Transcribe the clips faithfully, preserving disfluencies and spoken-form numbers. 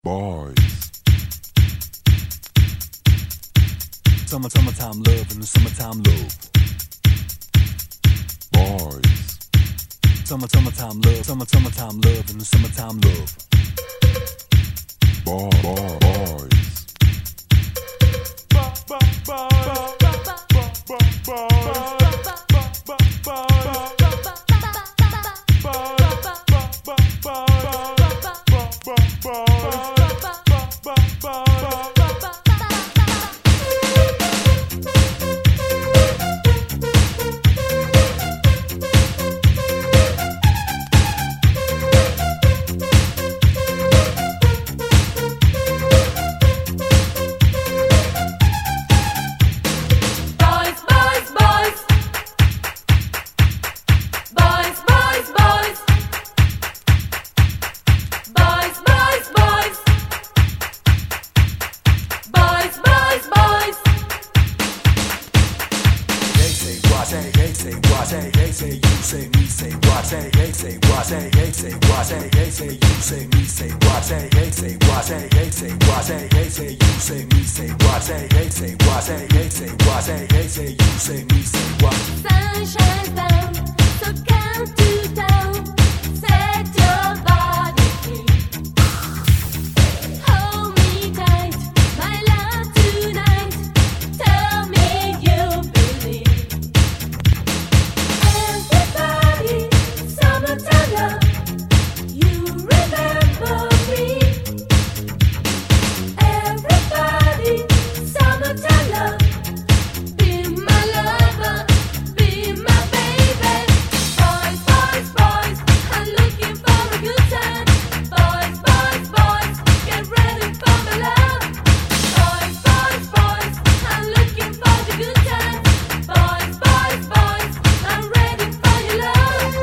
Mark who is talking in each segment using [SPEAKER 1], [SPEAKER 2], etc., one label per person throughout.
[SPEAKER 1] Boys.
[SPEAKER 2] Summer, summertime love in the summertime love.
[SPEAKER 1] Boys.
[SPEAKER 2] Summer, summertime love. Summer, summertime love in the summertime love.
[SPEAKER 1] Boy, boy, boys.
[SPEAKER 2] Say, hey, say, what, say, hey, say, you say, me, say, what, say, hey, say, what, say, hey, say, what, say, hey, say, you say, me, say, what, say, hey, say, what, say, hey, say, what, say, hey, say, you say, me, say, what, say, hey, say, what, say, hey, say, what, say, hey, say, you say, me, say, what.
[SPEAKER 3] Sun shines down, so count to down, set your body free. Hold me tight, my love tonight, tell me you believe. Everybody, summertime love, you remember me. Everybody, summertime love, be my lover, be my baby. Boys, boys, boys, I'm looking for a good time. Boys, boys, boys, get ready for my love. Boys, boys, boys, I'm looking for the good time. Boys, boys, boys, I'm ready for your love.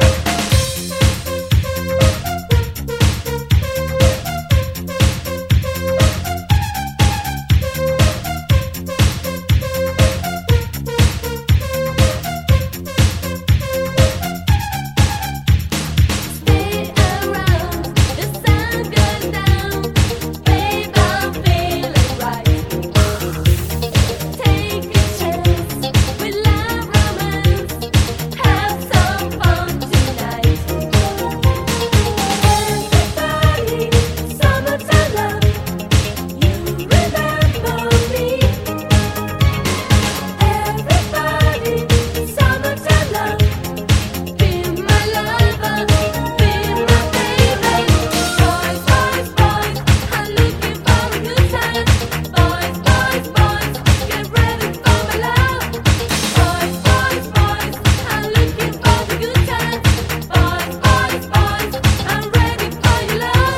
[SPEAKER 3] Stay around, the sun goes down, babe, I'm feeling right. Take a chance, we love romance, have some fun tonight. Everybody, summertime love, you remember me. Everybody, summertime love, be my lover, be my baby. Boys, boys, boys, I'm looking for a good time. Boys, boys, boys, get ready for my love. Boys, boys, boys, I'm looking for the good time. Boys, boys, boys, I'm ready for your love.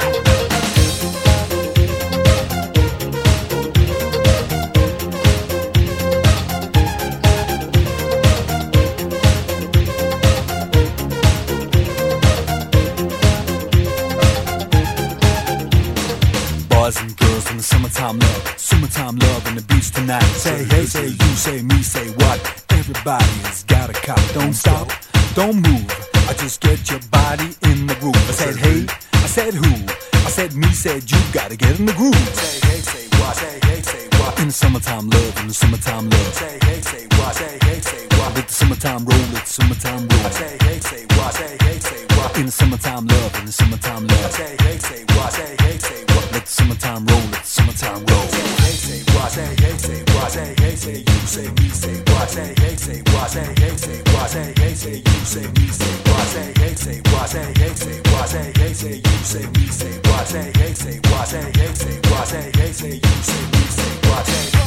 [SPEAKER 2] Boys and girls in the summertime love, summertime love on the beach tonight. Say, hey, say, you say, me, say, what? Everybody's got a cop. Don't stop, don't move. I just get your body in the groove. I said, hey, I said, who? I said, me, said, you gotta get in the groove. Say, hey, say, what? Say, hey, say, what? In the summertime love, in the summertime love. Say, hey, say, what? Say, hey, say, what? Let the summertime roll, let the summertime roll. Say, hey, say, what? Say, hey, say, what? In the summertime love, in the summertime love. Say, hey, say, what? Say, hey, say, what? Let the summertime roll, let the summertime roll. Say, hey, say, what? Say, hey, say, what? Say, hey, say, you say, me, say, what? Say, hey, say, what? Say, hey, say, what? Say, hey, say, you say, me, say, what? Say, hey, say, what? Say, hey, say, what? Say, hey, say, you say, me, say, what? Say, hey, say, what? Say, hey, say, what? Say, hey, say, you say, me, say, what? Say